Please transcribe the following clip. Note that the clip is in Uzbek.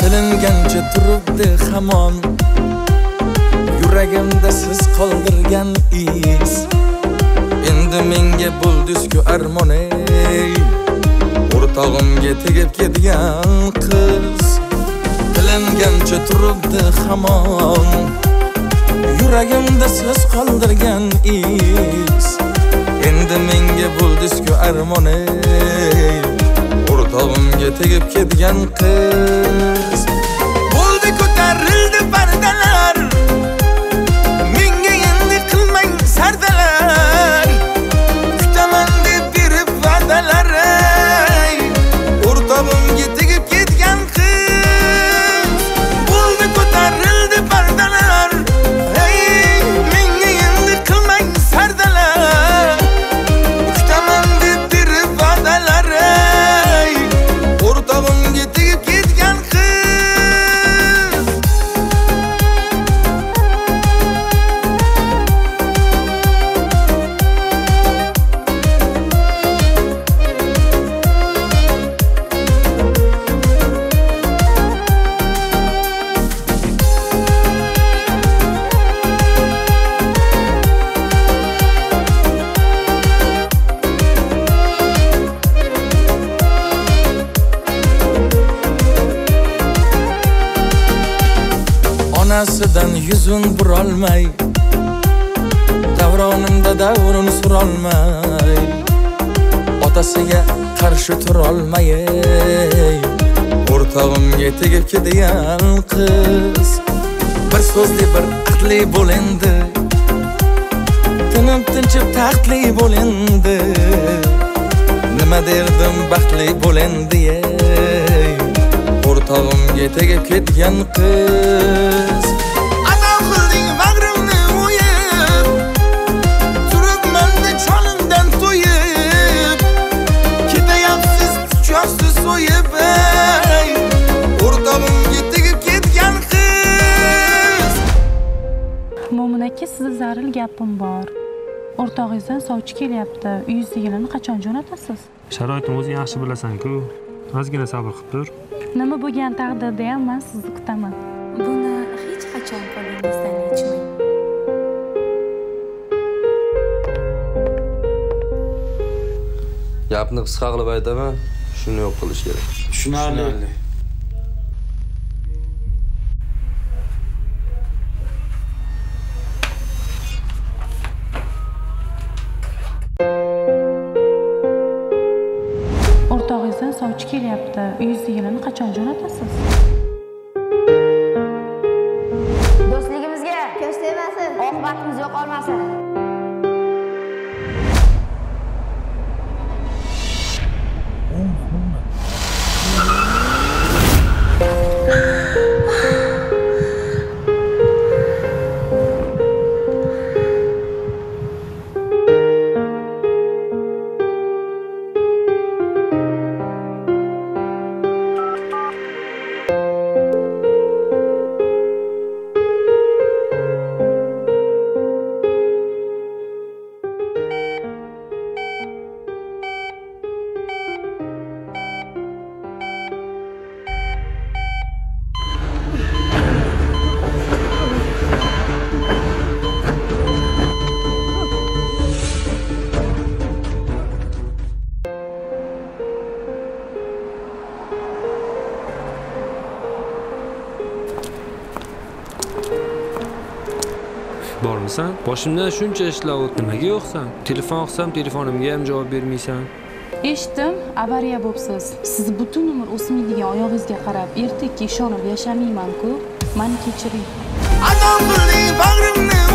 Tilingancha turibdi hamon yuragimda siz qoldirgan iz. Endi menga bo'ldizku armon ey, o'rtog'imga tegib ketgan qiz. Tilingancha turibdi hamon yuragimda siz qoldirgan iz. Endi menga bo'ldizku armon ey, o'rtog'imga tegib ketgan qiz. Bo'ldi ko'tarildi pardalar, menga endi qilmang sardalar. Kutaman deb berib va'dalar ey, o'rtog'imga tegib ketgan qiz. Bo'ldi ko'tarildi pardalar, ey menga endi qilmang sardalar. Kutaman deb berib va'dalar ey, o'rtog'imga tegib ketgan qiz. Onasidan yuzun burolmay, davronimda davrin surolmay, otasiga qarshi turolmay, o'rtog'imga tegib ketgan qiz. Bir so'zli bir aqli bo'l endi, tinib tinchib taxtli bo'l endi. Nima derdim baxtli bo'l endi, o'rtog'imga tegib ketgan qiz. Adam qilding bag'rimni o'yib, turibman-da cholimdan to'yib. Ketayapsiz kuchasiz so'yib, ey o'rtog'imga tegib ketgan qiz. Mo'min aka, sizga zaril gapim bor. O'rtog'ingizdan sovchi kelyapti. Uyingizdagilarni qachon jo'natasiz? Sharoitim o'zing yaxshi bilasan-ku. Ozgina sabr qilib tur. Nima bo'lgan taqdirda ham men sizni kutaman. Buni hech qachon qo'lingizdan yechmang. Gapni qisqa qilib aytaman, shuni yo'q qilish kerak. Tushunarli. O'rtog'ingizdan sovchi kelyapti. Uyingizdagilarni qachon jo'natasiz? Do'stligimizga ko'z tegmasin, oqibatimiz yo'qolmasin. Bormisan? Boshimdan shuncha ishlar o'tdi, nimaga yo'qsan? Telefon qilsam, telefonimga ham javob bermaysan. Eshitdim, avariya bo'libsiz. Siz butun umr o'smaydigan oyog'ingizga qarab, ertakka ishonib yashamayman-ku. Meni kechiring. Adam qilding bag'rimni